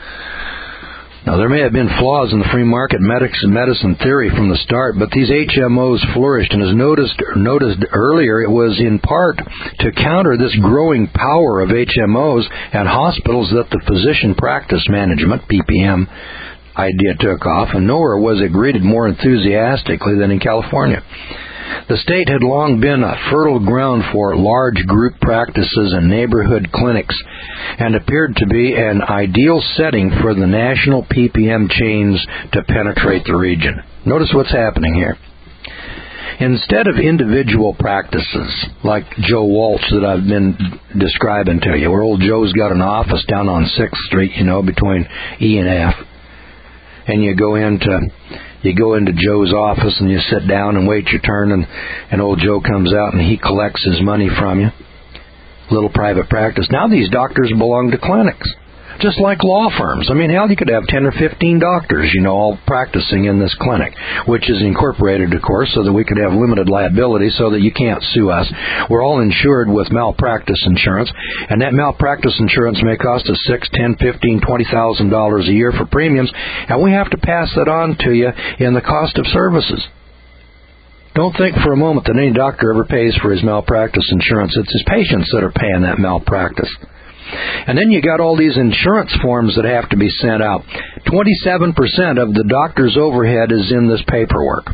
[SPEAKER 1] Now, there may have been flaws in the free market medicine theory from the start, but these H M Os flourished, and as noticed, noticed earlier, it was in part to counter this growing power of H M Os and hospitals that the physician practice management, P P M, idea took off, and nowhere was it greeted more enthusiastically than in California. The state had long been a fertile ground for large group practices and neighborhood clinics, and appeared to be an ideal setting for the national P P M chains to penetrate the region. Notice what's happening here. Instead of individual practices like Joe Walsh that I've been describing to you, where old Joe's got an office down on sixth Street, you know, between E and F, and you go into you go into Joe's office and you sit down and wait your turn, and, and old Joe comes out and he collects his money from you. Little private practice. Now these doctors belong to clinics, just like law firms. I mean, hell, you could have ten or fifteen doctors, you know, all practicing in this clinic, which is incorporated, of course, so that we could have limited liability so that you can't sue us. We're all insured with malpractice insurance, and that malpractice insurance may cost us six, ten, fifteen, twenty thousand dollars a year for premiums, and we have to pass that on to you in the cost of services. Don't think for a moment that any doctor ever pays for his malpractice insurance. It's his patients that are paying that malpractice. And then you got all these insurance forms that have to be sent out. twenty-seven percent of the doctor's overhead is in this paperwork.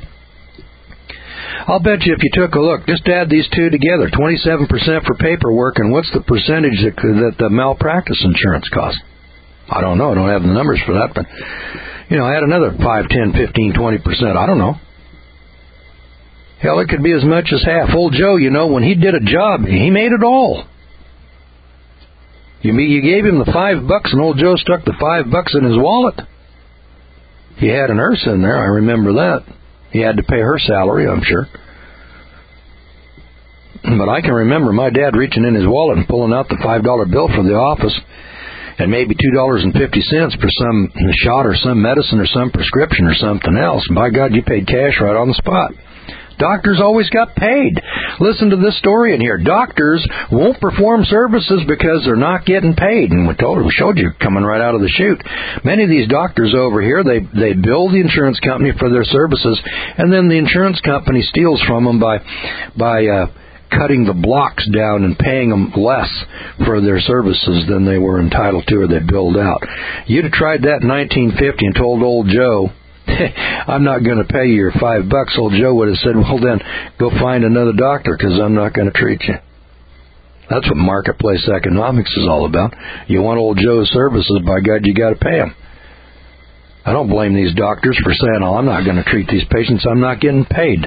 [SPEAKER 1] I'll bet you if you took a look, just add these two together, twenty-seven percent for paperwork, and what's the percentage that, that the malpractice insurance costs? I don't know. I don't have the numbers for that, but, you know, add another five, ten, fifteen, twenty percent. I don't know. Hell, it could be as much as half. Old Joe, you know, when he did a job, he made it all. You mean you gave him the five bucks, and old Joe stuck the five bucks in his wallet. He had a nurse in there, I remember that. He had to pay her salary, I'm sure. But I can remember my dad reaching in his wallet and pulling out the five dollar bill for the office, and maybe two dollars and fifty cents for some shot or some medicine or some prescription or something else. And by God, you paid cash right on the spot. Doctors always got paid. Listen to this story in here. Doctors won't perform services because they're not getting paid. And we told, we showed you coming right out of the chute. Many of these doctors over here, they, they bill the insurance company for their services, and then the insurance company steals from them by, by, uh, cutting the blocks down and paying them less for their services than they were entitled to or they billed out. You'd have tried that in nineteen fifty and told old Joe, I'm not going to pay you your five bucks. Old Joe would have said, well, then go find another doctor because I'm not going to treat you. That's what marketplace economics is all about. You want old Joe's services, by God, you got to pay him. I don't blame these doctors for saying, oh, I'm not going to treat these patients. I'm not getting paid.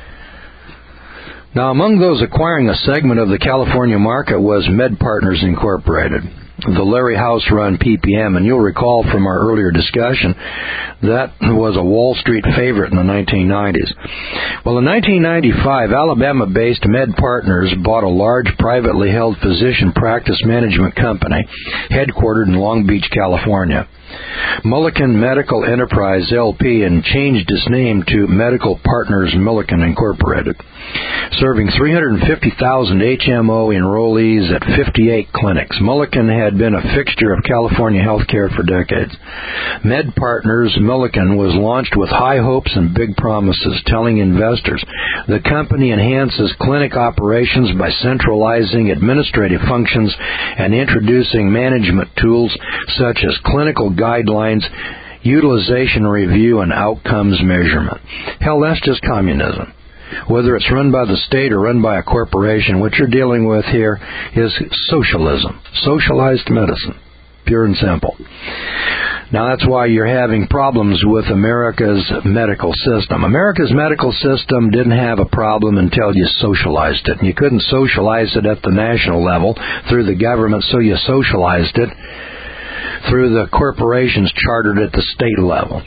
[SPEAKER 1] Now, among those acquiring a segment of the California market was MedPartners Incorporated, the Larry House-run P P M, and you'll recall from our earlier discussion that was a Wall Street favorite in the nineteen nineties. Well, in nineteen ninety-five, Alabama-based MedPartners bought a large privately held physician practice management company headquartered in Long Beach, California. Mulliken Medical Enterprise L P and changed its name to Medical Partners Mulliken Incorporated, serving three hundred fifty thousand H M O enrollees at fifty-eight clinics. Mulliken had been a fixture of California healthcare for decades. MedPartners Mulliken was launched with high hopes and big promises, telling investors the company enhances clinic operations by centralizing administrative functions and introducing management tools such as clinical guidelines, utilization review, and outcomes measurement. Hell, that's just communism. Whether it's run by the state or run by a corporation, what you're dealing with here is socialism, socialized medicine, pure and simple. Now, that's why you're having problems with America's medical system. America's medical system didn't have a problem until you socialized it. And you couldn't socialize it at the national level through the government, so you socialized it through the corporations chartered at the state level.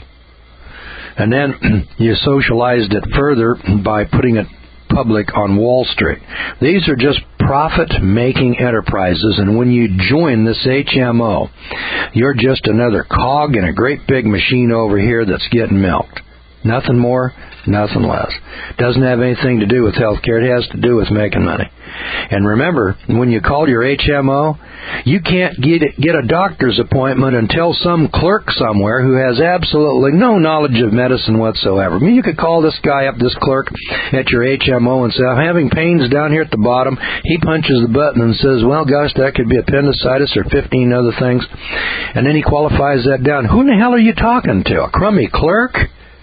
[SPEAKER 1] And then you socialized it further by putting it public on Wall Street. These are just profit-making enterprises, and when you join this H M O, you're just another cog in a great big machine over here that's getting milked. Nothing more, nothing less. Doesn't have anything to do with healthcare. It has to do with making money. And remember, when you call your H M O, you can't get get a doctor's appointment until some clerk somewhere who has absolutely no knowledge of medicine whatsoever. I mean, you could call this guy up, this clerk at your H M O, and say, I'm having pains down here at the bottom. He punches the button and says, well, gosh, that could be appendicitis or fifteen other things. And then he qualifies that down. Who in the hell are you talking to? A crummy clerk?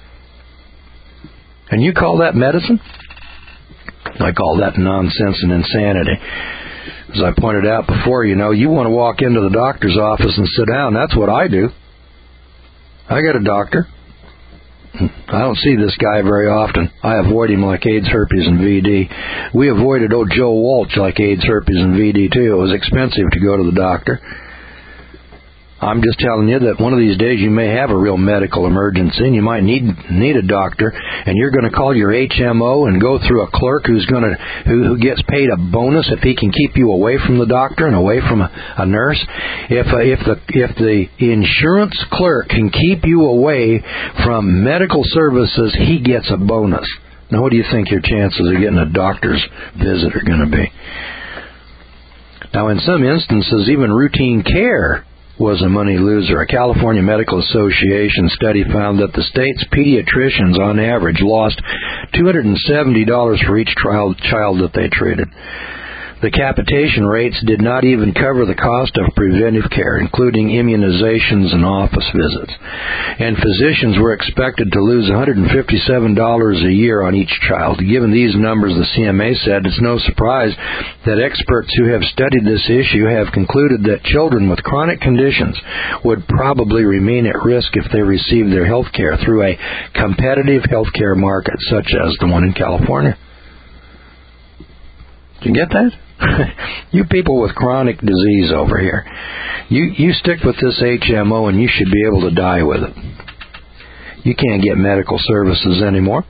[SPEAKER 1] And you call that medicine? I call that nonsense and insanity. As I pointed out before, you know, you want to walk into the doctor's office and sit down. That's what I do. I got a doctor. I don't see this guy very often. I avoid him like AIDS, herpes, and V D. We avoided old Joe Walsh like AIDS, herpes, and V D, too. It was expensive to go to the doctor. I'm just telling you that one of these days you may have a real medical emergency and you might need need a doctor, and you're going to call your H M O and go through a clerk who's going to who, who gets paid a bonus if he can keep you away from the doctor and away from a, a nurse. If uh, if the if the insurance clerk can keep you away from medical services, he gets a bonus. Now, what do you think your chances of getting a doctor's visit are going to be? Now, in some instances, even routine care was a money loser. A California Medical Association study found that the state's pediatricians, on average, lost two hundred seventy dollars for each child, child that they treated.
[SPEAKER 2] The capitation rates did not even cover the cost of preventive care, including immunizations and office visits. And physicians were expected to lose one hundred fifty-seven dollars a year on each child. Given these numbers, the C M A said it's no surprise that experts who have studied this issue have concluded that children with chronic conditions would probably remain at risk if they received their health care through a competitive health care market such as the one in California. Did you get that? You people with chronic disease over here, you you stick with this H M O and you should be able to die with it. You can't get medical services anymore.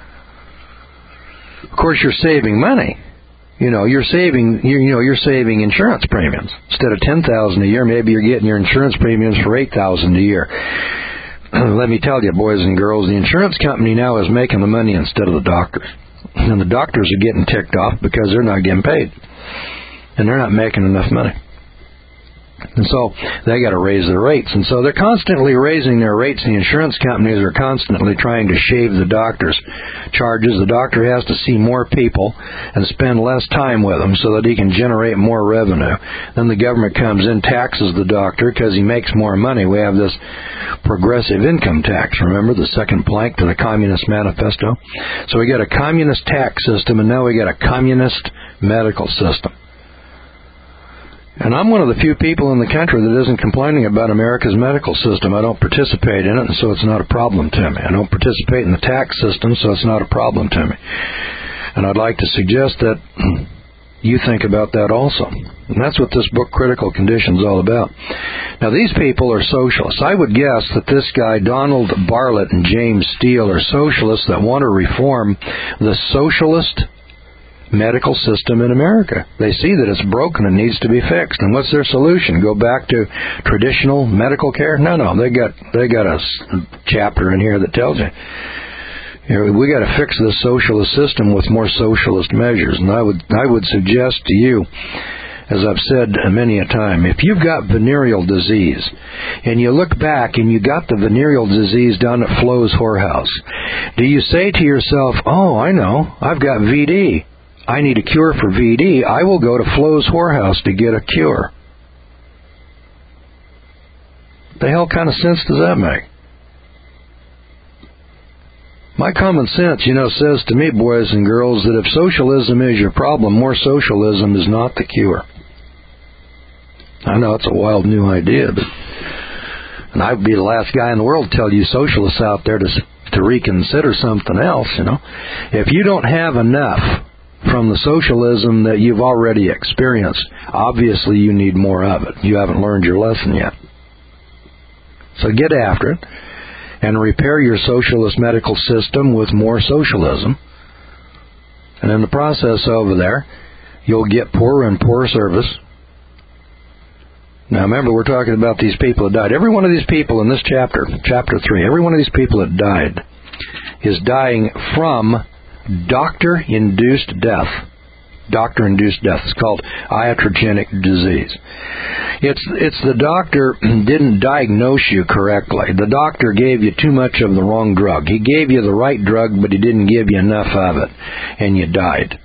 [SPEAKER 2] Of course, you're saving money. You know, you're saving you, you know you're saving insurance premiums. Instead of ten thousand a year, maybe you're getting your insurance premiums for eight thousand a year. Let me tell you, boys and girls, the insurance company now is making the money instead of the doctors. And the doctors are getting ticked off because they're not getting paid. And they're not making enough money. And so they got to raise their rates. And so they're constantly raising their rates. The insurance companies are constantly trying to shave the doctor's charges. The doctor has to see more people and spend less time with them so that he can generate more revenue. Then the government comes in, taxes the doctor because he makes more money. We have this progressive income tax, remember, the second plank to the Communist Manifesto. So we got a communist tax system, and now we got a communist medical system. And I'm one of the few people in the country that isn't complaining about America's medical system. I don't participate in it, and so it's not a problem to me. I don't participate in the tax system, so it's not a problem to me. And I'd like to suggest that you think about that also. And that's what this book, Critical Condition, is all about. Now, these people are socialists. I would guess that this guy, Donald Bartlett and James Steele, are socialists that want to reform the socialist medical system in America. They see that it's broken and needs to be fixed. And what's their solution? Go back to traditional medical care? No, no. They got they got a chapter in here that tells you, you know, we got to fix this socialist system with more socialist measures. And I would I would suggest to you, as I've said many a time, if you've got venereal disease and you look back and you got the venereal disease down at Flo's Whorehouse, do you say to yourself, oh, I know, I've got V D. I need a cure for V D. I will go to Flo's Whorehouse to get a cure. The hell kind of sense does that make? My common sense, you know, says to me, boys and girls, that if socialism is your problem, more socialism is not the cure. I know it's a wild new idea, but and I'd be the last guy in the world to tell you socialists out there to to reconsider something else, you know. If you don't have enough from the socialism that you've already experienced, obviously you need more of it. You haven't learned your lesson yet. So get after it and repair your socialist medical system with more socialism. And in the process over there, you'll get poorer and poorer service. Now remember, we're talking about these people that died. Every one of these people in this chapter, chapter three, every one of these people that died is dying from doctor-induced death. Doctor-induced death. It's called iatrogenic disease. It's it's the doctor didn't diagnose you correctly. The doctor gave you too much of the wrong drug. He gave you the right drug, but he didn't give you enough of it, and you died.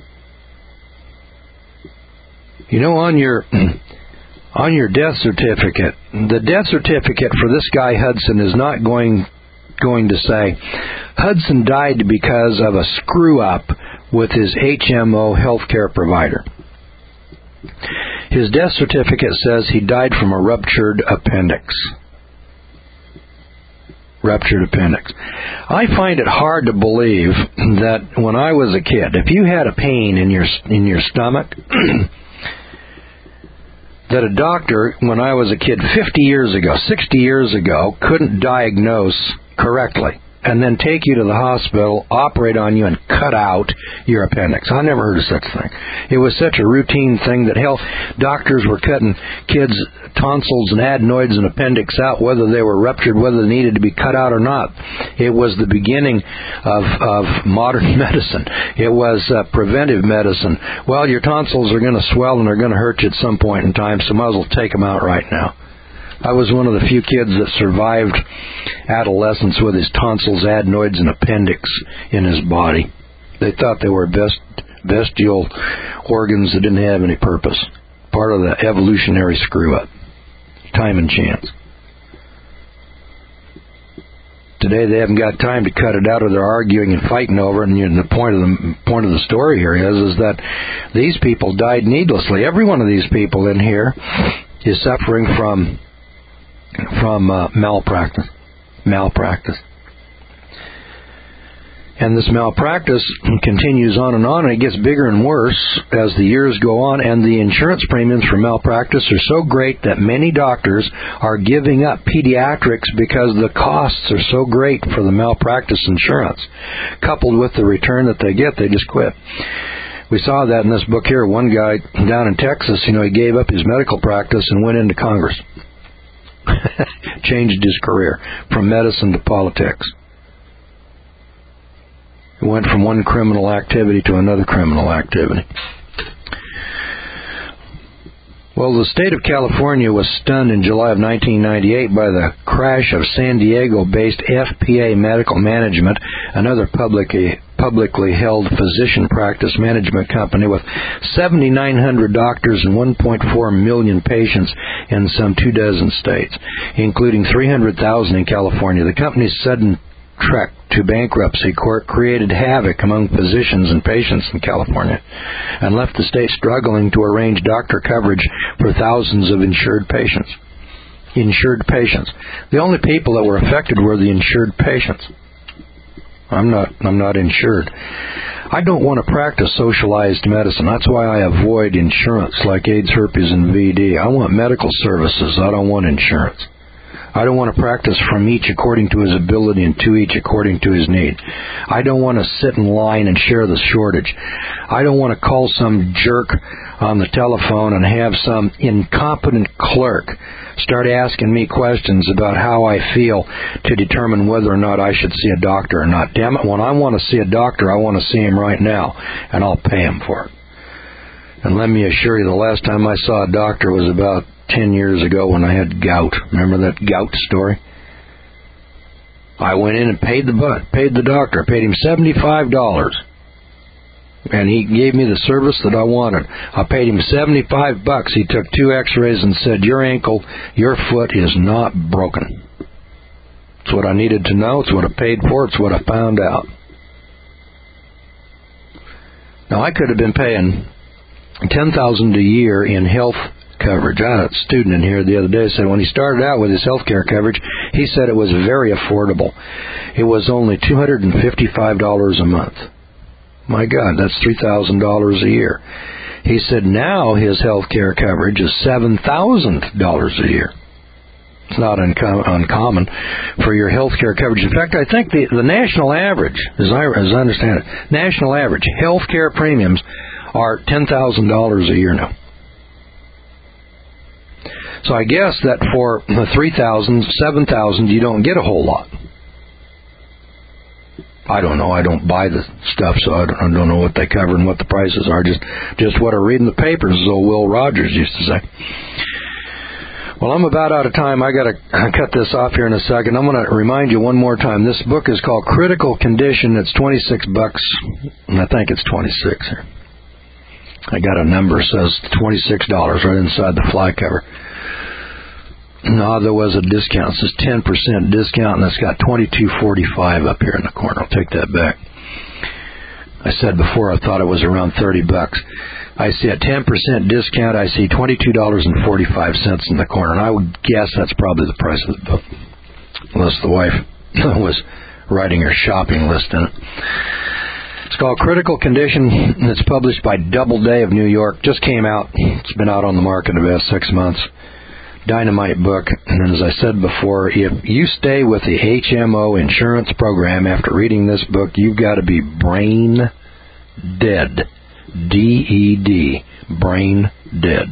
[SPEAKER 2] You know, on your on your death certificate, the death certificate for this guy Hudson is not going going to say Hudson died because of a screw-up with his H M O healthcare provider. His death certificate says he died from a ruptured appendix. Ruptured appendix. I find it hard to believe that when I was a kid, if you had a pain in your in your stomach, that a doctor, when I was a kid fifty years ago, sixty years ago, couldn't diagnose correctly and then take you to the hospital, operate on you, and cut out your appendix. I never heard of such a thing. It was such a routine thing that health doctors were cutting kids' tonsils and adenoids and appendix out, whether they were ruptured, whether they needed to be cut out or not. It was the beginning of, of modern medicine. It was uh, preventive medicine. Well, your tonsils are going to swell and they're going to hurt you at some point in time, so might as well take them out right now. I was one of the few kids that survived adolescence with his tonsils, adenoids, and appendix in his body. They thought they were best bestial organs that didn't have any purpose. Part of the evolutionary screw-up. Time and chance. Today they haven't got time to cut it out, or they're arguing and fighting over it. And you know, the point of the point of the story here is, is that these people died needlessly. Every one of these people in here is suffering from from uh, malpractice. Malpractice. And this malpractice continues on and on, and it gets bigger and worse as the years go on, and the insurance premiums for malpractice are so great that many doctors are giving up pediatrics because the costs are so great for the malpractice insurance. Coupled with the return that they get, they just quit. We saw that in this book here. One guy down in Texas, you know, he gave up his medical practice and went into Congress. Changed his career from medicine to politics. It went from one criminal activity to another criminal activity. Well, the state of California was stunned in July of nineteen ninety-eight by the crash of San Diego-based F P A Medical Management, another publicly, publicly held physician practice management company with seven thousand nine hundred doctors and one point four million patients in some two dozen states, including three hundred thousand in California. The company's sudden trek to bankruptcy court created havoc among physicians and patients in California and left the state struggling to arrange doctor coverage for thousands of insured patients. Insured patients. The only people that were affected were the insured patients. I'm not I'm not insured. I don't want to practice socialized medicine. That's why I avoid insurance like AIDS, herpes, and V D. I want medical services. I don't want insurance. I don't want to practice from each according to his ability and to each according to his need. I don't want to sit in line and share the shortage. I don't want to call some jerk on the telephone and have some incompetent clerk start asking me questions about how I feel to determine whether or not I should see a doctor or not. Damn it, when I want to see a doctor, I want to see him right now, and I'll pay him for it. And let me assure you, the last time I saw a doctor was about ten years ago when I had gout. Remember that gout story? I went in and paid the butt, paid the doctor, paid him seventy-five dollars. And he gave me the service that I wanted. I paid him seventy-five bucks. He took two x-rays and said, your ankle, your foot is not broken. It's what I needed to know. It's what I paid for. It's what I found out. Now, I could have been paying ten thousand dollars a year in health coverage. I had a student in here the other day said when he started out with his health care coverage, he said it was very affordable. It was only two hundred fifty-five dollars a month. My God, that's three thousand dollars a year. He said now his health care coverage is seven thousand dollars a year. It's not uncom- uncommon for your health care coverage. In fact, I think the, the national average, as I, as I understand it, national average health care premiums are ten thousand dollars a year now. So I guess that for three thousand dollars, seven thousand dollars, you don't get a whole lot. I don't know. I don't buy the stuff, so I don't, I don't know what they cover and what the prices are. Just just what I read in the papers, as old Will Rogers used to say. Well, I'm about out of time. I got to cut this off here in a second. I'm going to remind you one more time. This book is called Critical Condition. It's twenty-six bucks, and I think it's twenty-six here. I got a number that says twenty-six dollars right inside the fly cover. No, there was a discount. It says ten percent discount, and it's got twenty-two forty-five up here in the corner. I'll take that back. I said before I thought it was around thirty bucks. I see a ten percent discount. I see twenty-two dollars and forty-five cents in the corner, and I would guess that's probably the price of the book, unless the wife was writing her shopping list in it. It's called Critical Condition, and it's published by Doubleday of New York. Just came out. It's been out on the market about six months. Dynamite book. And as I said before, if you stay with the H M O insurance program after reading this book, you've got to be brain dead. D E D. Brain dead.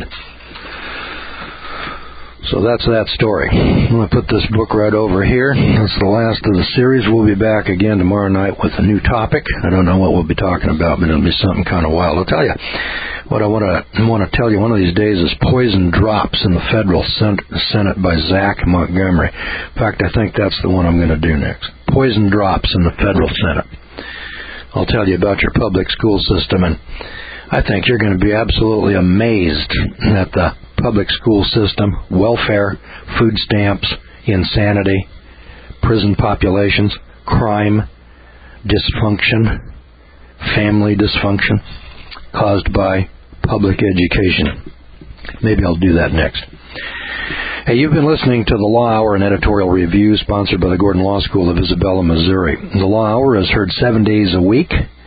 [SPEAKER 2] So that's that story. I'm going to put this book right over here. That's the last of the series. We'll be back again tomorrow night with a new topic. I don't know what we'll be talking about, but it'll be something kind of wild. I'll tell you what I want to want to tell you one of these days is Poison Drops in the Federal Senate by Zach Montgomery. In fact, I think that's the one I'm going to do next. Poison Drops in the Federal Senate. I'll tell you about your public school system, and I think you're going to be absolutely amazed at the public school system, welfare, food stamps, insanity, prison populations, crime, dysfunction, family dysfunction caused by public education. Maybe I'll do that next. Hey, you've been listening to the Law Hour, an editorial review sponsored by the Gordon Law School of Isabella, Missouri. The Law Hour is heard seven days a week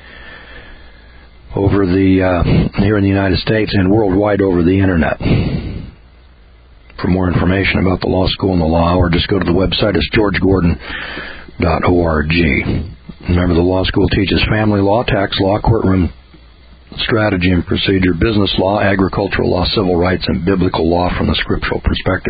[SPEAKER 2] over the uh, here in the United States and worldwide over the Internet. For more information about the Law School and the Law Hour, just go to the website. It's george gordon dot org. Remember, the Law School teaches family law, tax law, courtroom strategy and procedure, business law, agricultural law, civil rights, and biblical law from the scriptural perspective.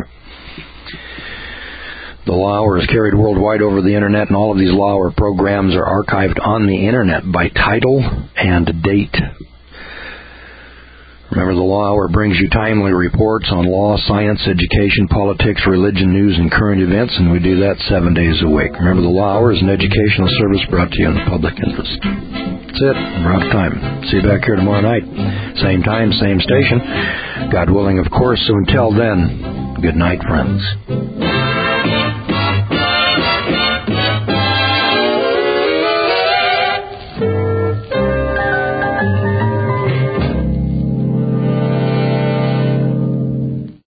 [SPEAKER 2] The Law Hour is carried worldwide over the Internet, and all of these Law Hour programs are archived on the Internet by title and date. Remember, the Law Hour brings you timely reports on law, science, education, politics, religion, news, and current events, and we do that seven days a week. Remember, the Law Hour is an educational service brought to you in the public interest. That's it. We're out of time. See you back here tomorrow night. Same time, same station. God willing, of course. So until then, good night, friends.